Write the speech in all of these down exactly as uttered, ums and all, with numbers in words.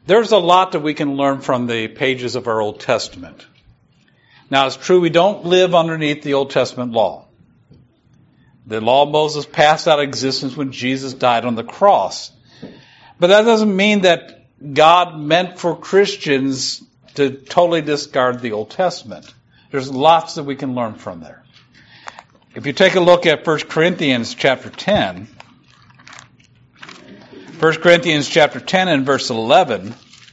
There's a lot that we can learn from the pages of our Old Testament. Now, it's true we don't live underneath the Old Testament law. The law of Moses passed out of existence when Jesus died on the cross. But that doesn't mean that God meant for Christians to totally discard the Old Testament. There's lots that we can learn from there. If you take a look at First Corinthians chapter ten, First Corinthians chapter ten and verse eleven,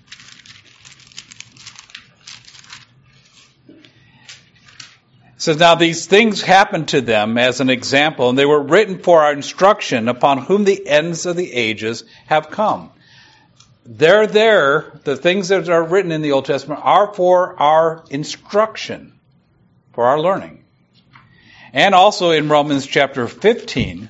it says, "Now these things happened to them as an example, and they were written for our instruction, upon whom the ends of the ages have come." They're there, the things that are written in the Old Testament are for our instruction, for our learning. And also in Romans chapter fifteen,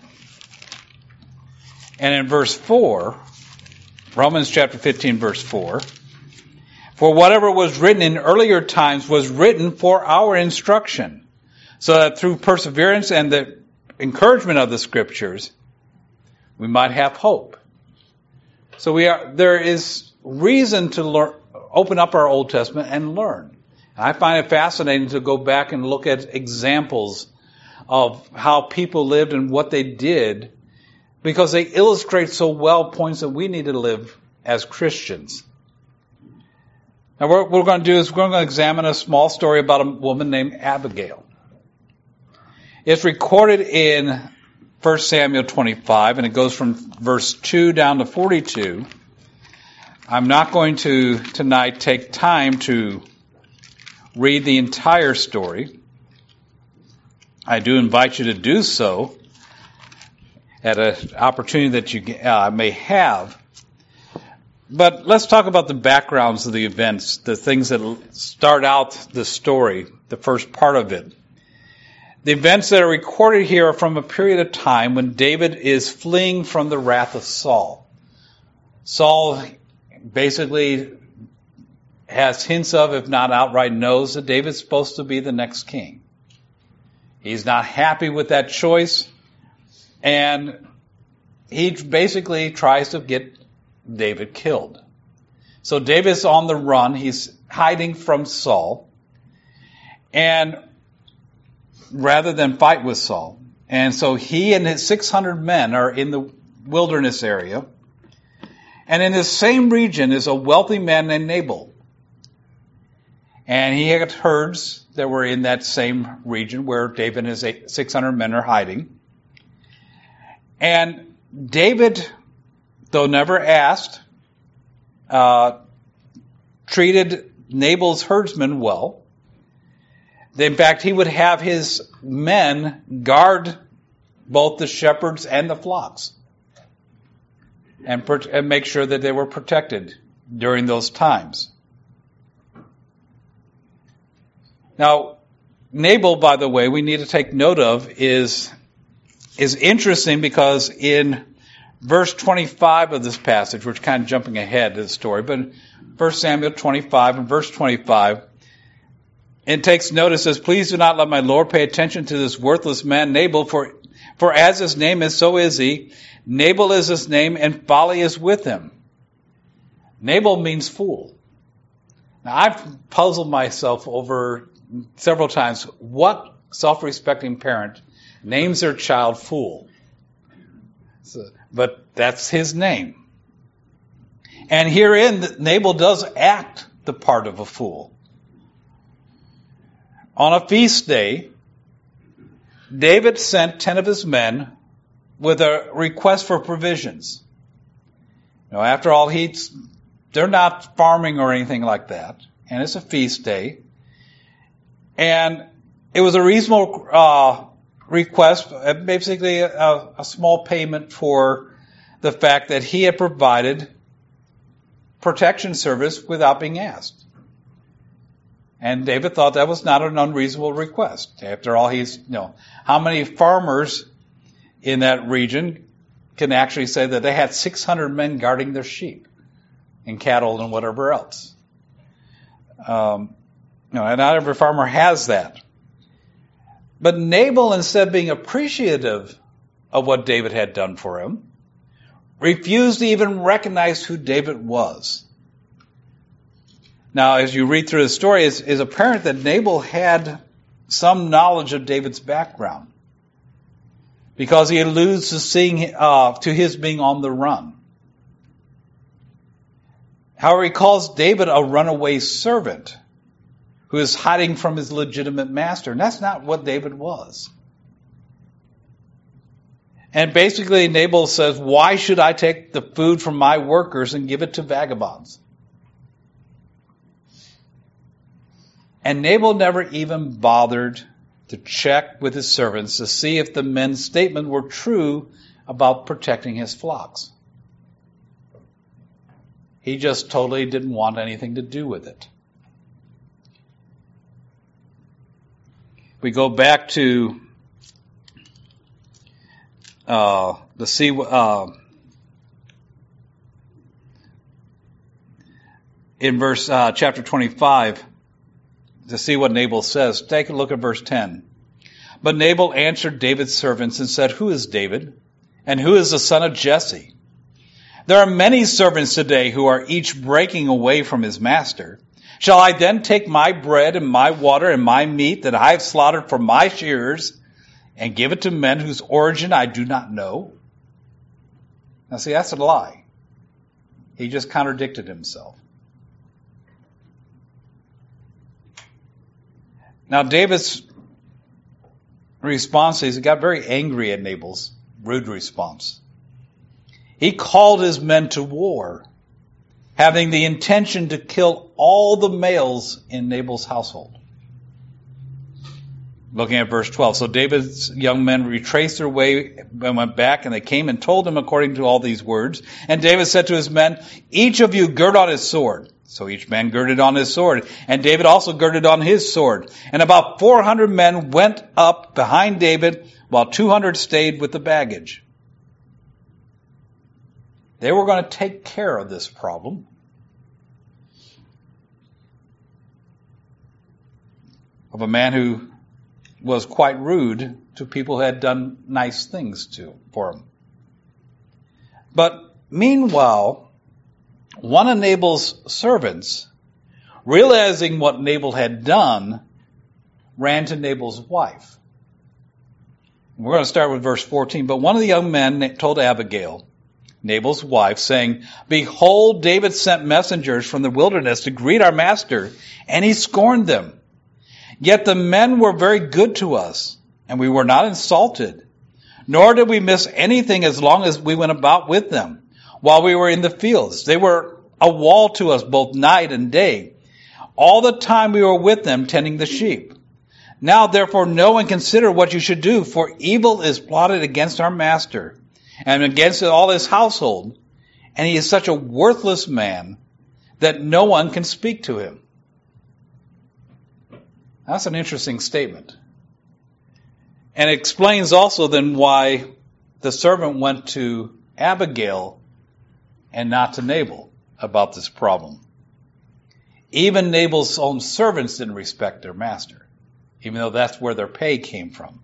and in verse four, Romans chapter fifteen, verse four, "For whatever was written in earlier times was written for our instruction, so that through perseverance and the encouragement of the Scriptures, we might have hope." So we are. There is reason to learn, open up our Old Testament and learn. And I find it fascinating to go back and look at examples of how people lived and what they did, because they illustrate so well points that we need to live as Christians. Now, what we're going to do is we're going to examine a small story about a woman named Abigail. It's recorded in First Samuel twenty-five, and it goes from verse two down to forty-two. I'm not going to tonight take time to read the entire story. I do invite you to do so at an opportunity that you uh, may have. But let's talk about the backgrounds of the events, the things that start out the story, the first part of it. The events that are recorded here are from a period of time when David is fleeing from the wrath of Saul. Saul basically has hints of, if not outright knows, that David's supposed to be the next king. He's not happy with that choice, and he basically tries to get David killed. So David's on the run. He's hiding from Saul, and rather than fight with Saul. And so he and his six hundred men are in the wilderness area. And in this same region is a wealthy man named Nabal. And he had herds that were in that same region where David and his six hundred men are hiding. And David, though never asked, uh, treated Nabal's herdsmen well. In fact, he would have his men guard both the shepherds and the flocks and, pro- and make sure that they were protected during those times. Now, Nabal, by the way, we need to take note of, is, is interesting because in verse twenty-five of this passage, we're kind of jumping ahead to the story, but in First Samuel twenty-five and verse twenty-five, it takes notice, says, "Please do not let my Lord pay attention to this worthless man Nabal, for, for as his name is, so is he. Nabal is his name, and folly is with him." Nabal means fool. Now, I've puzzled myself over several times, what self-respecting parent names their child fool? So, but that's his name. And herein, Nabal does act the part of a fool. On a feast day, David sent ten of his men with a request for provisions. You know, after all, he's, they're not farming or anything like that, and it's a feast day. And it was a reasonable uh, request, basically a, a small payment for the fact that he had provided protection service without being asked. And David thought that was not an unreasonable request. After all, he's, you know, how many farmers in that region can actually say that they had six hundred men guarding their sheep and cattle and whatever else? Um, you know, and not every farmer has that. But Nabal, instead of being appreciative of what David had done for him, refused to even recognize who David was. Now, as you read through the story, it's, it's apparent that Nabal had some knowledge of David's background, because he alludes to seeing uh, to his being on the run. However, he calls David a runaway servant who is hiding from his legitimate master, and that's not what David was. And basically, Nabal says, "Why should I take the food from my workers and give it to vagabonds?" And Nabal never even bothered to check with his servants to see if the men's statement were true about protecting his flocks. He just totally didn't want anything to do with it. We go back to uh, the see uh, in verse uh, chapter twenty-five. To see what Nabal says. Take a look at verse ten. But Nabal answered David's servants and said, "Who is David? And who is the son of Jesse? There are many servants today who are each breaking away from his master. Shall I then take my bread and my water and my meat that I have slaughtered for my shearers and give it to men whose origin I do not know?" Now see, that's a lie. He just contradicted himself. Now, David's response is he got very angry at Nabal's rude response. He called his men to war, having the intention to kill all the males in Nabal's household. Looking at verse twelve. So David's young men retraced their way and went back, and they came and told him according to all these words. And David said to his men, "Each of you gird on his sword." So each man girded on his sword, and David also girded on his sword. And about four hundred men went up behind David, while two hundred stayed with the baggage. They were going to take care of this problem. Of a man who was quite rude to people who had done nice things to for him. But meanwhile, one of Nabal's servants, realizing what Nabal had done, ran to Nabal's wife. We're going to start with verse fourteen. But one of the young men told Abigail, Nabal's wife, saying, "Behold, David sent messengers from the wilderness to greet our master, and he scorned them. Yet the men were very good to us, and we were not insulted, nor did we miss anything as long as we went about with them. While we were in the fields, they were a wall to us both night and day, all the time we were with them tending the sheep. Now therefore know and consider what you should do, for evil is plotted against our master and against all his household, and he is such a worthless man that no one can speak to him." That's an interesting statement. And it explains also then why the servant went to Abigail and not to Nabal about this problem. Even Nabal's own servants didn't respect their master, even though that's where their pay came from.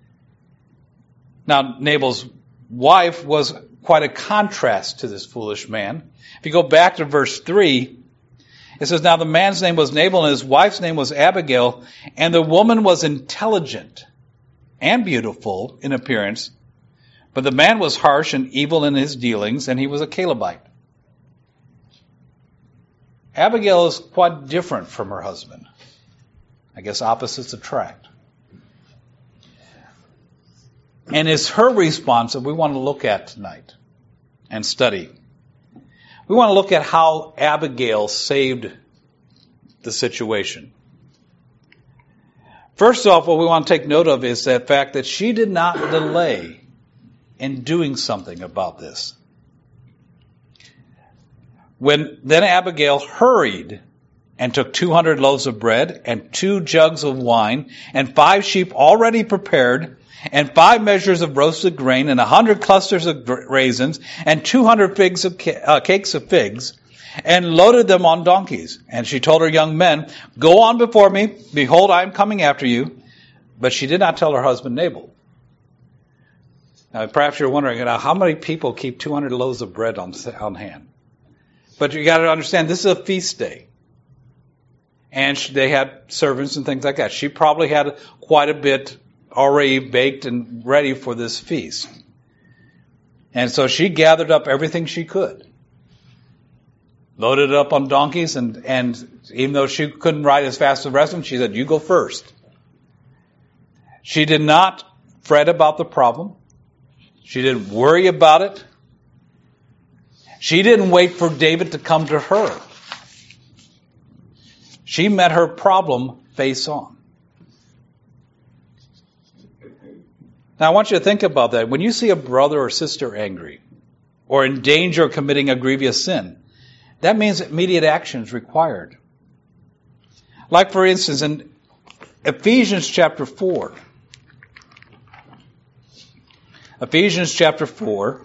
Now, Nabal's wife was quite a contrast to this foolish man. If you go back to verse three, it says, "Now the man's name was Nabal, and his wife's name was Abigail, and the woman was intelligent and beautiful in appearance, but the man was harsh and evil in his dealings, and he was a Calebite." Abigail is quite different from her husband. I guess opposites attract. And it's her response that we want to look at tonight and study. We want to look at how Abigail saved the situation. First off, what we want to take note of is the fact that she did not delay in doing something about this. When then Abigail hurried and took two hundred loaves of bread and two jugs of wine and five sheep already prepared and five measures of roasted grain and a hundred clusters of raisins and two hundred figs of ca- uh, cakes of figs, and loaded them on donkeys. And she told her young men, "Go on before me. Behold, I am coming after you." But she did not tell her husband Nabal. Now, perhaps you're wondering, you know, how many people keep two hundred loaves of bread on, on hand? But you got to understand, this is a feast day. and she, they had servants and things like that. She probably had quite a bit already baked and ready for this feast. And so she gathered up everything she could. Loaded it up on donkeys, and, and even though she couldn't ride as fast as the rest of them, she said, you go first. She did not fret about the problem. She didn't worry about it. She didn't wait for David to come to her. She met her problem face on. Now I want you to think about that. When you see a brother or sister angry, or in danger of committing a grievous sin, that means immediate action is required. Like, for instance, in Ephesians chapter four. Ephesians chapter four.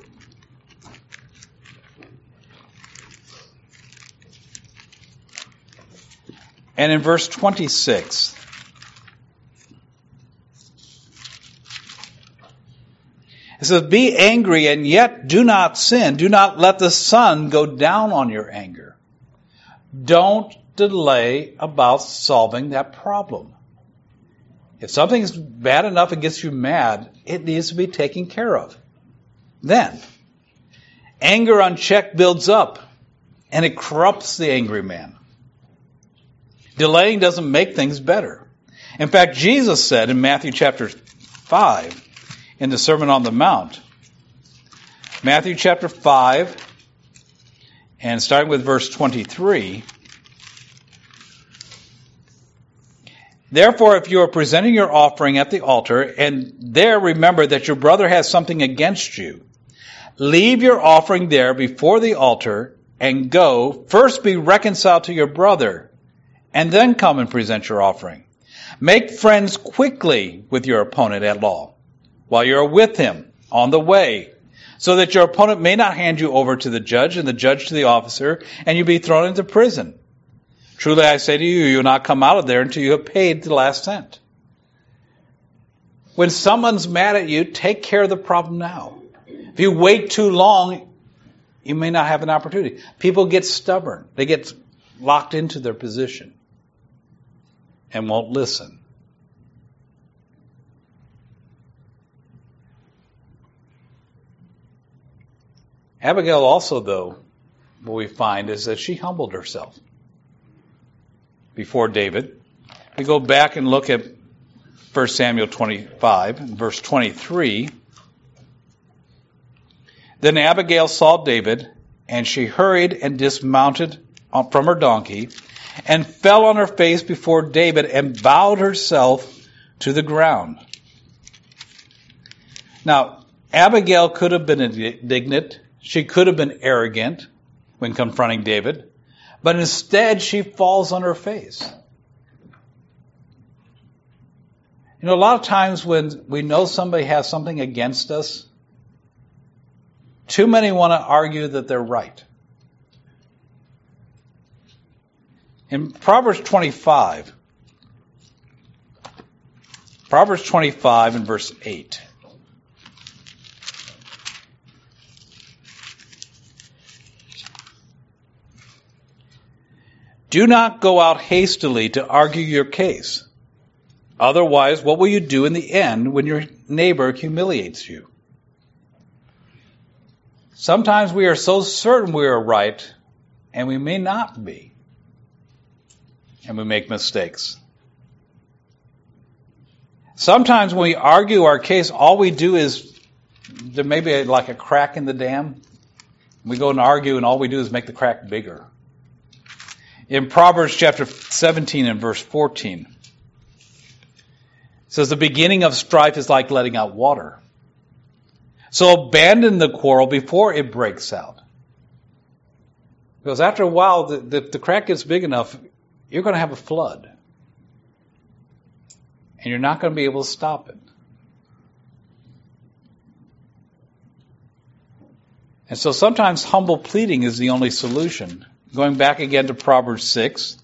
And in verse twenty-six. It says, be angry and yet do not sin. Do not let the sun go down on your anger. Don't delay about solving that problem. If something's bad enough and gets you mad, it needs to be taken care of. Then, anger unchecked builds up, and it corrupts the angry man. Delaying doesn't make things better. In fact, Jesus said in Matthew chapter five, in the Sermon on the Mount, Matthew chapter five, and starting with verse twenty-three, therefore, if you are presenting your offering at the altar, and there remember that your brother has something against you, leave your offering there before the altar, and go, first be reconciled to your brother, and then come and present your offering. Make friends quickly with your opponent at law, while you are with him on the way, so that your opponent may not hand you over to the judge, and the judge to the officer, and you be thrown into prison. Truly I say to you, you will not come out of there until you have paid the last cent. When someone's mad at you, take care of the problem now. If you wait too long, you may not have an opportunity. People get stubborn. They get locked into their position and won't listen. Abigail also, though, what we find is that she humbled herself before David. We go back and look at First Samuel twenty-five, and verse twenty-three. Then Abigail saw David, and she hurried and dismounted from her donkey, and fell on her face before David, and bowed herself to the ground. Now, Abigail could have been indignant. She could have been arrogant when confronting David, but instead she falls on her face. You know, a lot of times when we know somebody has something against us, too many want to argue that they're right. In Proverbs twenty-five, Proverbs twenty-five and verse eight. Do not go out hastily to argue your case. Otherwise, what will you do in the end when your neighbor humiliates you? Sometimes we are so certain we are right, and we may not be. And we make mistakes. Sometimes when we argue our case, all we do is, there may be like a crack in the dam. We go and argue, and all we do is make the crack bigger. In Proverbs chapter seventeen and verse fourteen, it says, the beginning of strife is like letting out water. So abandon the quarrel before it breaks out. Because after a while, the, the, the crack gets big enough, you're going to have a flood. And you're not going to be able to stop it. And so sometimes humble pleading is the only solution. Going back again to Proverbs six,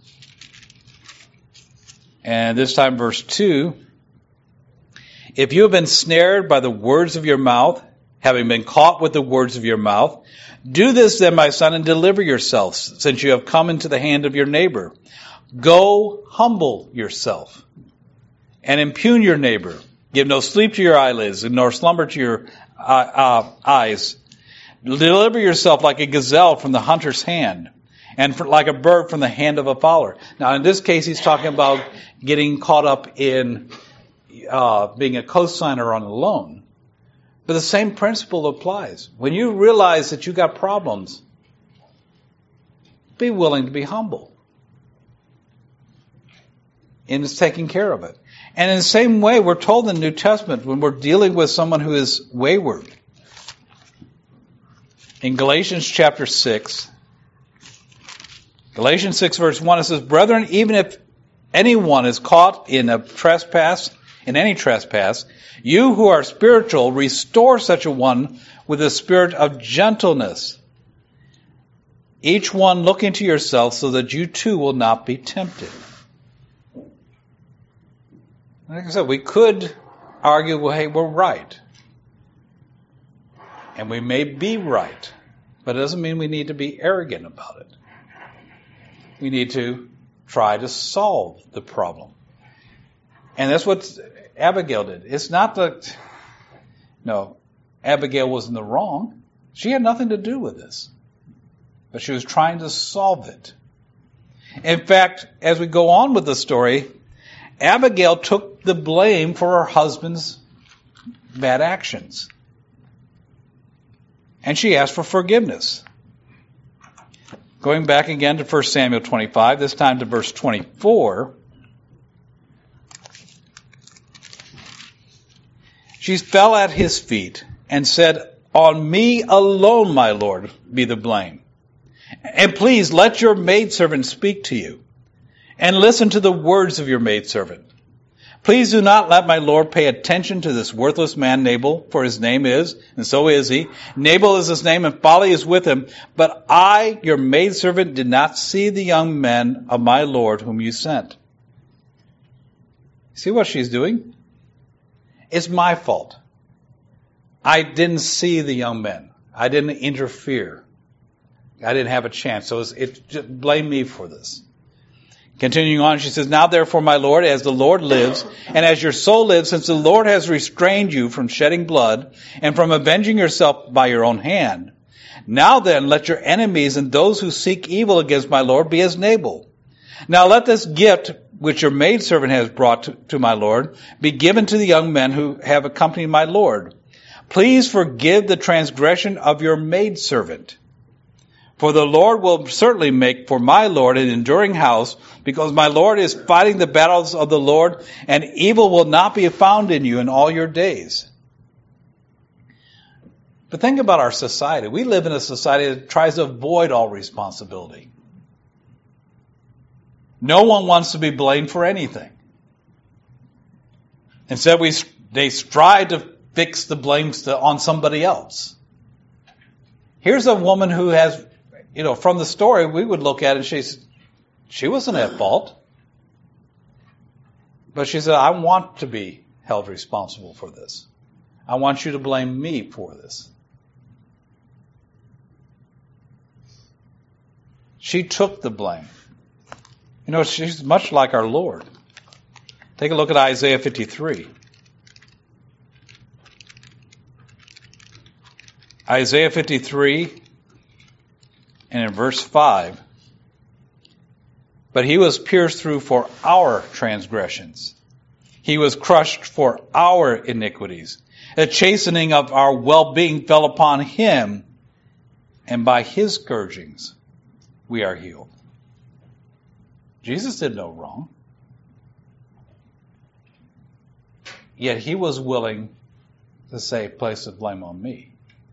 and this time verse two. If you have been snared by the words of your mouth, having been caught with the words of your mouth, do this then, my son, and deliver yourself, since you have come into the hand of your neighbor. Go humble yourself and impugn your neighbor. Give no sleep to your eyelids, nor slumber to your uh, uh, eyes. Deliver yourself like a gazelle from the hunter's hand, and for, like a bird from the hand of a fowler. Now, in this case, he's talking about getting caught up in uh, being a cosigner on a loan. But the same principle applies. When you realize that you got problems, be willing to be humble in taking care of it. And in the same way, we're told in the New Testament when we're dealing with someone who is wayward. In Galatians chapter six, Galatians six verse one, it says, Brethren, even if anyone is caught in a trespass, in any trespass, you who are spiritual, restore such a one with a spirit of gentleness. Each one look into yourself so that you too will not be tempted. Like I said, we could argue, well, hey, we're right. And we may be right, but it doesn't mean we need to be arrogant about it. We need to try to solve the problem. And that's what Abigail did. It's not that, no, Abigail was in the wrong. She had nothing to do with this. But she was trying to solve it. In fact, as we go on with the story, Abigail took the blame for her husband's bad actions. And she asked for forgiveness. Going back again to First Samuel twenty-five, this time to verse twenty-four. She fell at his feet and said, On me alone, my Lord, be the blame. And please let your maidservant speak to you, and listen to the words of your maidservant. Please do not let my Lord pay attention to this worthless man Nabal, for his name is, and so is he. Nabal is his name, and folly is with him. But I, your maidservant, did not see the young men of my Lord whom you sent. See what she's doing? It's my fault. I didn't see the young men. I didn't interfere. I didn't have a chance. So it's, it, just blame me for this. Continuing on, she says, Now therefore, my Lord, as the Lord lives, and as your soul lives, since the Lord has restrained you from shedding blood, and from avenging yourself by your own hand, now then let your enemies and those who seek evil against my Lord be as Nabal. Now let this gift which your maidservant has brought to, to my Lord be given to the young men who have accompanied my Lord. Please forgive the transgression of your maidservant. For the Lord will certainly make for my Lord an enduring house, because my Lord is fighting the battles of the Lord, and evil will not be found in you in all your days. But think about our society. We live in a society that tries to avoid all responsibility. No one wants to be blamed for anything. Instead, we they strive to fix the blames to, on somebody else. Here's a woman who has, you know, from the story, we would look at it and she's, she wasn't at fault. But she said, I want to be held responsible for this. I want you to blame me for this. She took the blame. You know, she's much like our Lord. Take a look at Isaiah fifty-three. Isaiah fifty-three, and in verse five, But he was pierced through for our transgressions. He was crushed for our iniquities. The chastening of our well-being fell upon him, and by his scourgings we are healed. Jesus did no wrong. Yet he was willing to say, place the blame on me,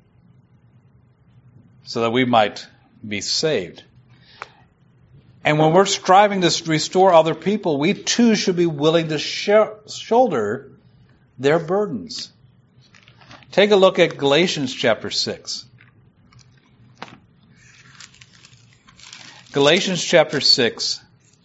so that we might be saved. And when we're striving to restore other people, we too should be willing to sh- shoulder their burdens. Take a look at Galatians chapter six. Galatians chapter six,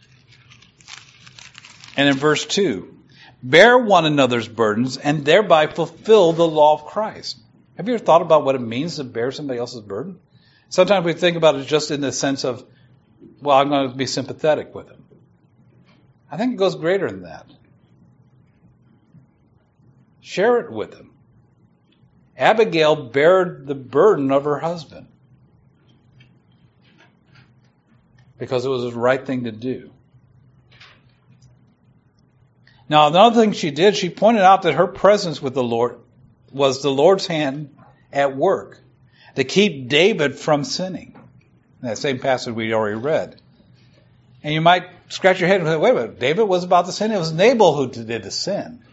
and in verse two. Bear one another's burdens and thereby fulfill the law of Christ. Have you ever thought about what it means to bear somebody else's burden? Sometimes we think about it just in the sense of, well, I'm going to be sympathetic with them. I think it goes greater than that. Share it with him. Abigail bared the burden of her husband because it was the right thing to do. Now, another thing she did, she pointed out that her presence with the Lord was the Lord's hand at work to keep David from sinning. In that same passage we already read. And you might scratch your head and say, wait a minute, David was about to sin? It was Nabal who did the sin.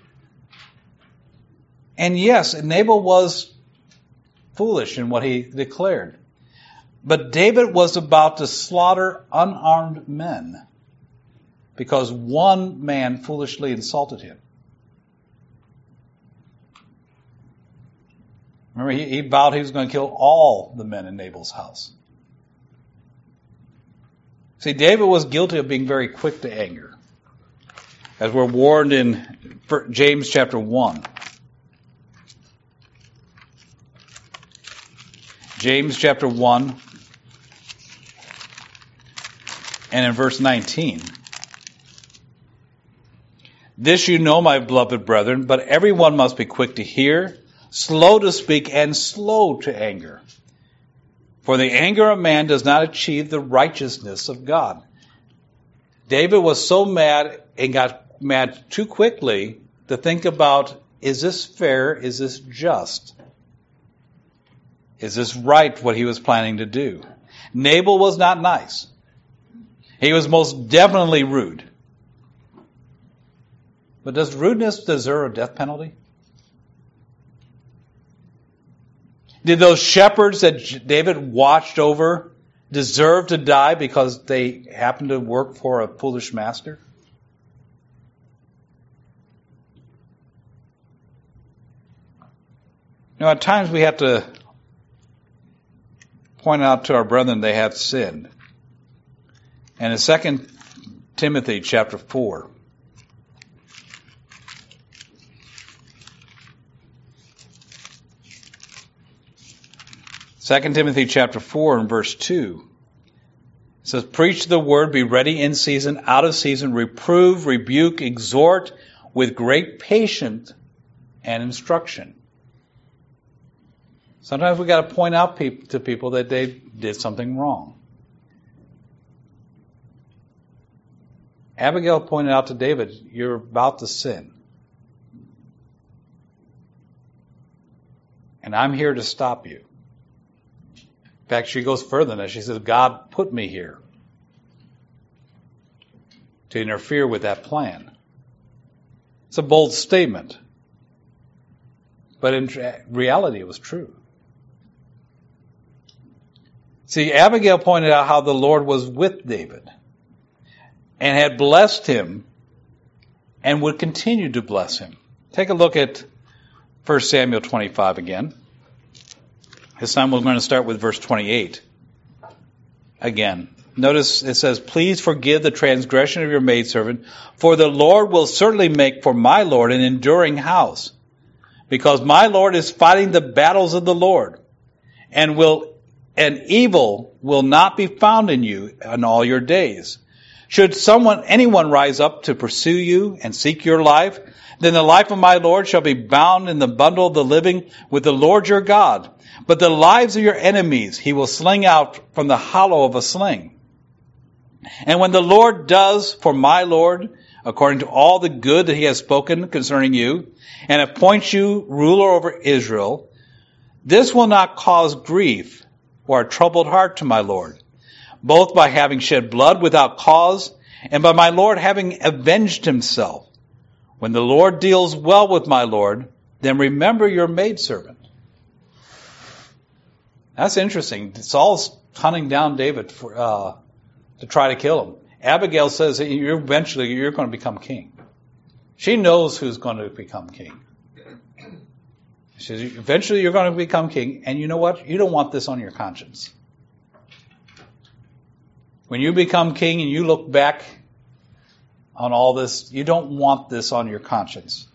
And yes, Nabal was foolish in what he declared. But David was about to slaughter unarmed men because one man foolishly insulted him. Remember, he, he vowed he was going to kill all the men in Nabal's house. See, David was guilty of being very quick to anger, as we're warned in James chapter one. James chapter one, and in verse nineteen. This you know, my beloved brethren, but everyone must be quick to hear, slow to speak, and slow to anger. For the anger of man does not achieve the righteousness of God. David was so mad and got mad too quickly to think about, is this fair? Is this just? Is this right, what he was planning to do? Nabal was not nice. He was most definitely rude. But does rudeness deserve a death penalty? Did those shepherds that David watched over deserve to die because they happened to work for a foolish master? Now, at times we have to point out to our brethren they have sinned. And in Second Timothy chapter four, Second Timothy chapter four and verse two, it says, preach the word, be ready in season, out of season, reprove, rebuke, exhort with great patience and instruction. Sometimes we got to point out pe- to people that they did something wrong. Abigail pointed out to David, you're about to sin. And I'm here to stop you. In fact, she goes further than that. She says, God put me here to interfere with that plan. It's a bold statement. But in reality, it was true. See, Abigail pointed out how the Lord was with David and had blessed him and would continue to bless him. Take a look at First Samuel twenty-five again. This time we're going to start with verse twenty-eight. Again, notice it says, please forgive the transgression of your maidservant, for the Lord will certainly make for my Lord an enduring house, because my Lord is fighting the battles of the Lord, and will and evil will not be found in you in all your days. Should someone, anyone rise up to pursue you and seek your life, then the life of my Lord shall be bound in the bundle of the living with the Lord your God. But the lives of your enemies he will sling out from the hollow of a sling. And when the Lord does for my Lord, according to all the good that he has spoken concerning you, and appoints you ruler over Israel, this will not cause grief or a troubled heart to my Lord, both by having shed blood without cause, and by my Lord having avenged himself. When the Lord deals well with my Lord, then remember your maidservant. That's interesting. Saul's hunting down David for, uh, to try to kill him. Abigail says that you're eventually you're going to become king. She knows who's going to become king. She says, eventually you're going to become king, and you know what? You don't want this on your conscience. When you become king and you look back on all this, you don't want this on your conscience.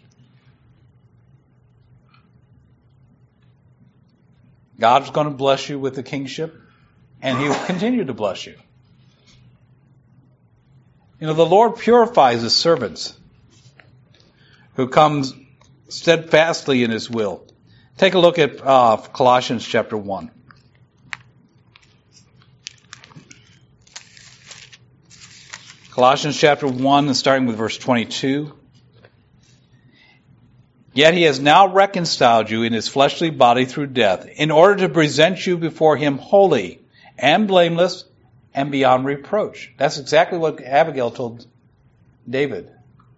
God's going to bless you with the kingship, and he will continue to bless you. You know, the Lord purifies his servants who comes steadfastly in his will. Take a look at uh, Colossians chapter one. Colossians chapter one, and starting with verse twenty-two. Yet he has now reconciled you in his fleshly body through death, in order to present you before him holy and blameless and beyond reproach. That's exactly what Abigail told David.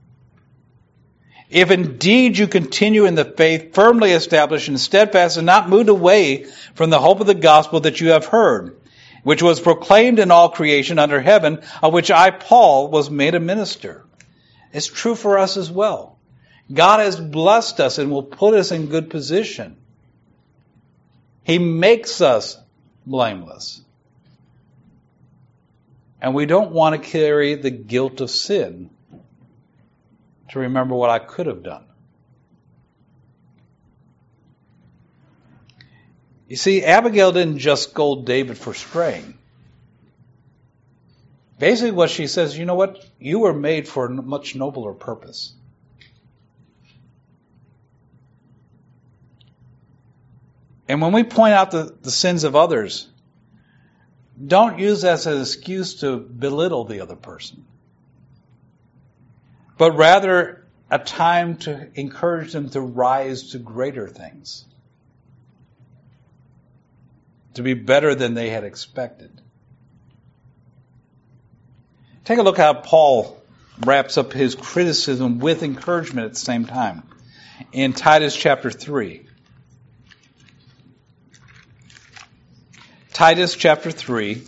If indeed you continue in the faith, firmly established and steadfast, and not moved away from the hope of the gospel that you have heard, which was proclaimed in all creation under heaven, of which I, Paul, was made a minister. It's true for us as well. God has blessed us and will put us in good position. He makes us blameless. And we don't want to carry the guilt of sin to remember what I could have done. You see, Abigail didn't just scold David for straying. Basically what she says, you know what? You were made for a much nobler purpose. And when we point out the, the sins of others, don't use that as an excuse to belittle the other person, but rather a time to encourage them to rise to greater things, to be better than they had expected. Take a look how Paul wraps up his criticism with encouragement at the same time. In Titus chapter three. Titus chapter three.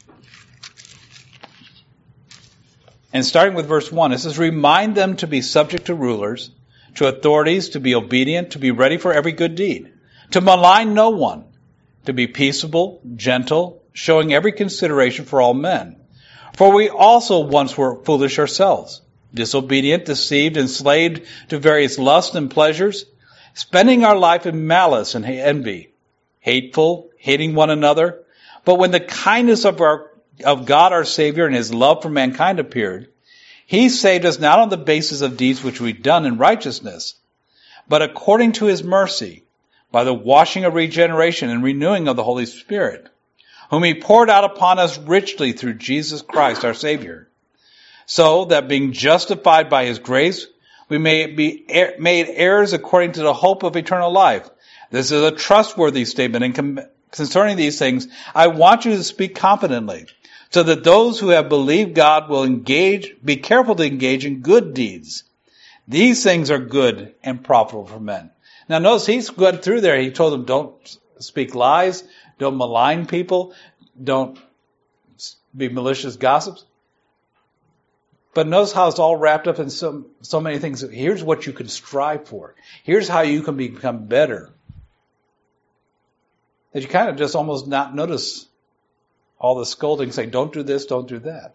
And starting with verse one, it says, remind them to be subject to rulers, to authorities, to be obedient, to be ready for every good deed, to malign no one, to be peaceable, gentle, showing every consideration for all men. For we also once were foolish ourselves, disobedient, deceived, enslaved to various lusts and pleasures, spending our life in malice and envy, hateful, hating one another. But when the kindness of our of God our Savior and his love for mankind appeared, he saved us not on the basis of deeds which we'd done in righteousness, but according to his mercy, by the washing of regeneration and renewing of the Holy Spirit, whom he poured out upon us richly through Jesus Christ our Savior, so that being justified by his grace, we may be made heirs according to the hope of eternal life. This is a trustworthy statement, and concerning these things, I want you to speak confidently, so that those who have believed God will engage, be careful to engage in good deeds. These things are good and profitable for men. Now notice he's going through there. He told them, don't speak lies, don't malign people, don't be malicious gossips. But notice how it's all wrapped up in so, so many things. Here's what you can strive for. Here's how you can become better. That you kind of just almost not notice all the scolding saying, don't do this, don't do that.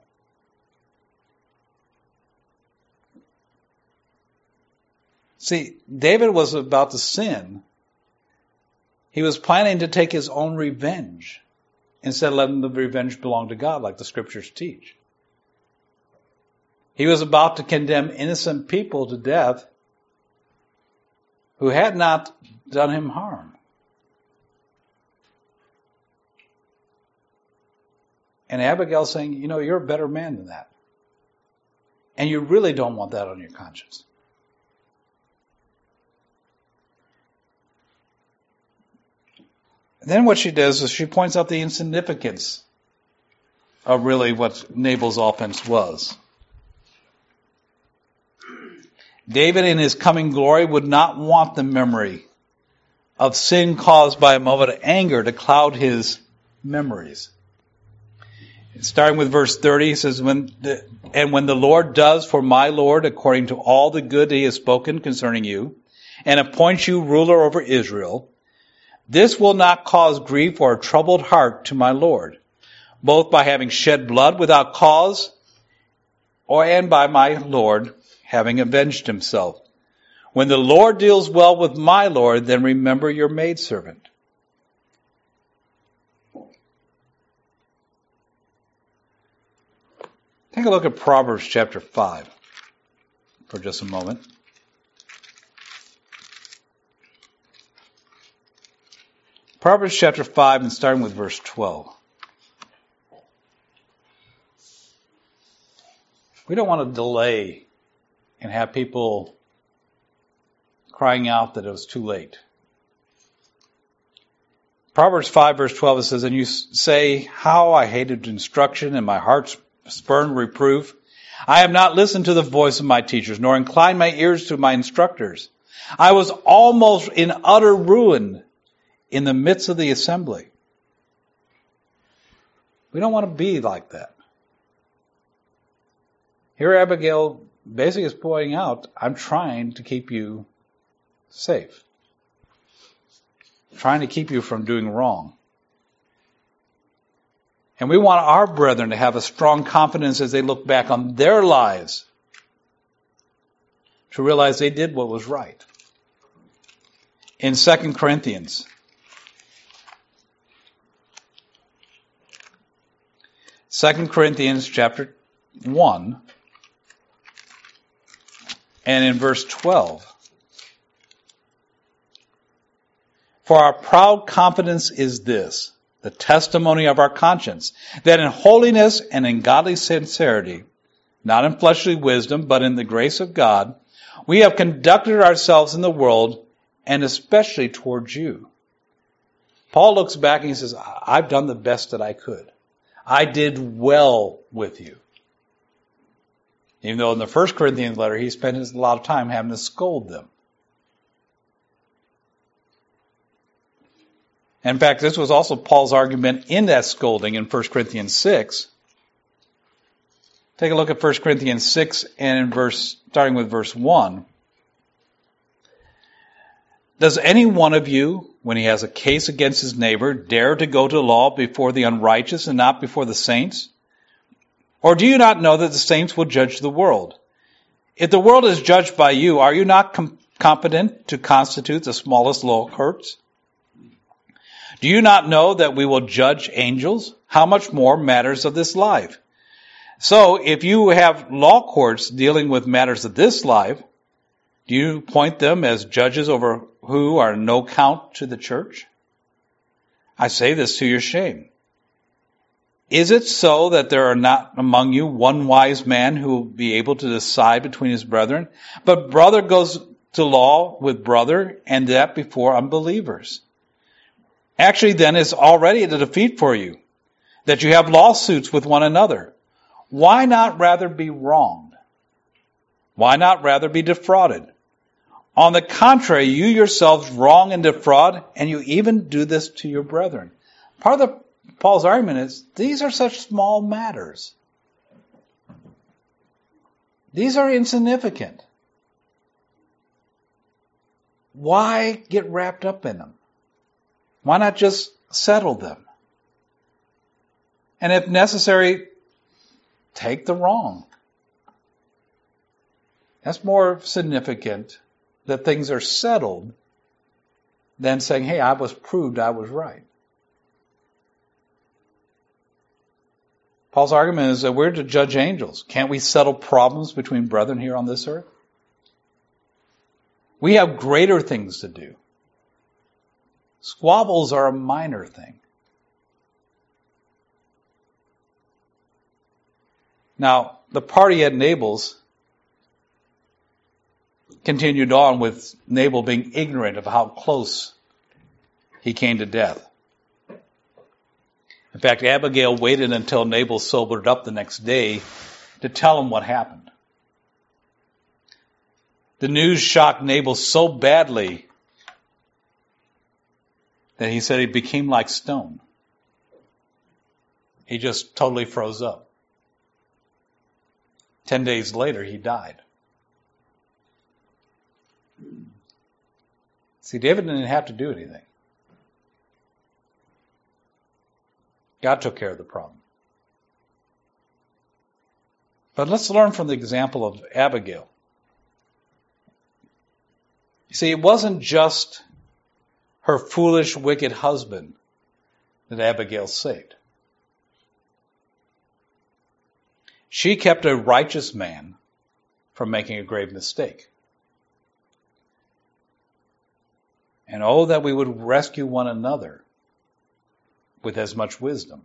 See, David was about to sin. He was planning to take his own revenge instead of letting the revenge belong to God like the scriptures teach. He was about to condemn innocent people to death who had not done him harm. And Abigail saying, you know, you're a better man than that. And you really don't want that on your conscience. And then what she does is she points out the insignificance of really what Nabal's offense was. David in his coming glory would not want the memory of sin caused by a moment of anger to cloud his memories. Starting with verse thirty, he says, "When the, and when the Lord does for my Lord according to all the good he has spoken concerning you, and appoints you ruler over Israel, this will not cause grief or a troubled heart to my Lord, both by having shed blood without cause, or and by my Lord having avenged himself. When the Lord deals well with my Lord, then remember your maidservant." Take take a look at Proverbs chapter five for just a moment. Proverbs chapter five and starting with verse twelve. We don't want to delay and have people crying out that it was too late. Proverbs five verse twelve, it says, "And you say, how I hated instruction, and my heart spurned reproof. I have not listened to the voice of my teachers, nor inclined my ears to my instructors. I was almost in utter ruin in the midst of the assembly." We don't want to be like that. Here Abigail basically is pointing out, I'm trying to keep you safe. I'm trying to keep you from doing wrong. And we want our brethren to have a strong confidence as they look back on their lives to realize they did what was right. In Second Corinthians, Second Corinthians chapter one, and in verse twelve, "For our proud confidence is this, the testimony of our conscience, that in holiness and in godly sincerity, not in fleshly wisdom, but in the grace of God, we have conducted ourselves in the world, and especially towards you." Paul looks back and he says, I've done the best that I could. I did well with you. Even though in the First Corinthians letter, he spent a lot of time having to scold them. In fact, this was also Paul's argument in that scolding in First Corinthians six. Take a look at First Corinthians six and in verse, starting with verse one. "Does any one of you, when he has a case against his neighbor, dare to go to law before the unrighteous and not before the saints? Or do you not know that the saints will judge the world? If the world is judged by you, are you not com- competent to constitute the smallest law courts? Do you not know that we will judge angels? How much more matters of this life? So if you have law courts dealing with matters of this life, do you appoint them as judges over who are no count to the church? I say this to your shame. Is it so that there are not among you one wise man who will be able to decide between his brethren? But brother goes to law with brother, and that before unbelievers. Actually, then, it's already a defeat for you, that you have lawsuits with one another. Why not rather be wronged? Why not rather be defrauded? On the contrary, you yourselves wrong and defraud, and you even do this to your brethren." Part of the, Paul's argument is, these are such small matters. These are insignificant. Why get wrapped up in them? Why not just settle them? And if necessary, take the wrong. That's more significant that things are settled than saying, hey, I was proved I was right. Paul's argument is that we're to judge angels. Can't we settle problems between brethren here on this earth? We have greater things to do. Squabbles are a minor thing. Now, the party at Nabal's continued on with Nabal being ignorant of how close he came to death. In fact, Abigail waited until Nabal sobered up the next day to tell him what happened. The news shocked Nabal so badly that he said he became like stone. He just totally froze up. Ten days later, he died. See, David didn't have to do anything. God took care of the problem. But let's learn from the example of Abigail. You see, it wasn't just her foolish, wicked husband that Abigail saved. She kept a righteous man from making a grave mistake. And oh, that we would rescue one another with as much wisdom.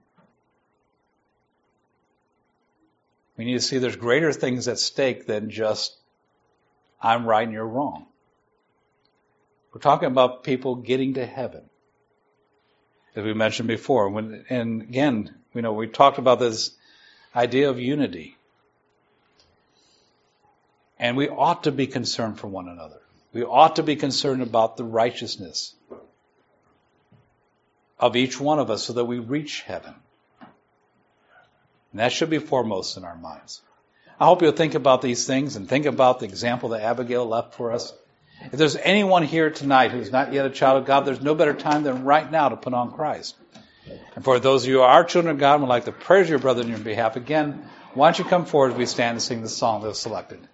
We need to see there's greater things at stake than just, I'm right and you're wrong. We're talking about people getting to heaven. As we mentioned before. When, and again, you know, we talked about this idea of unity. And we ought to be concerned for one another. We ought to be concerned about the righteousness of each one of us so that we reach heaven. And that should be foremost in our minds. I hope you'll think about these things and think about the example that Abigail left for us. If there's anyone here tonight who's not yet a child of God, there's no better time than right now to put on Christ. And for those of you who are children of God and would like to praise your brother on your behalf, again, why don't you come forward as we stand and sing the song that was selected.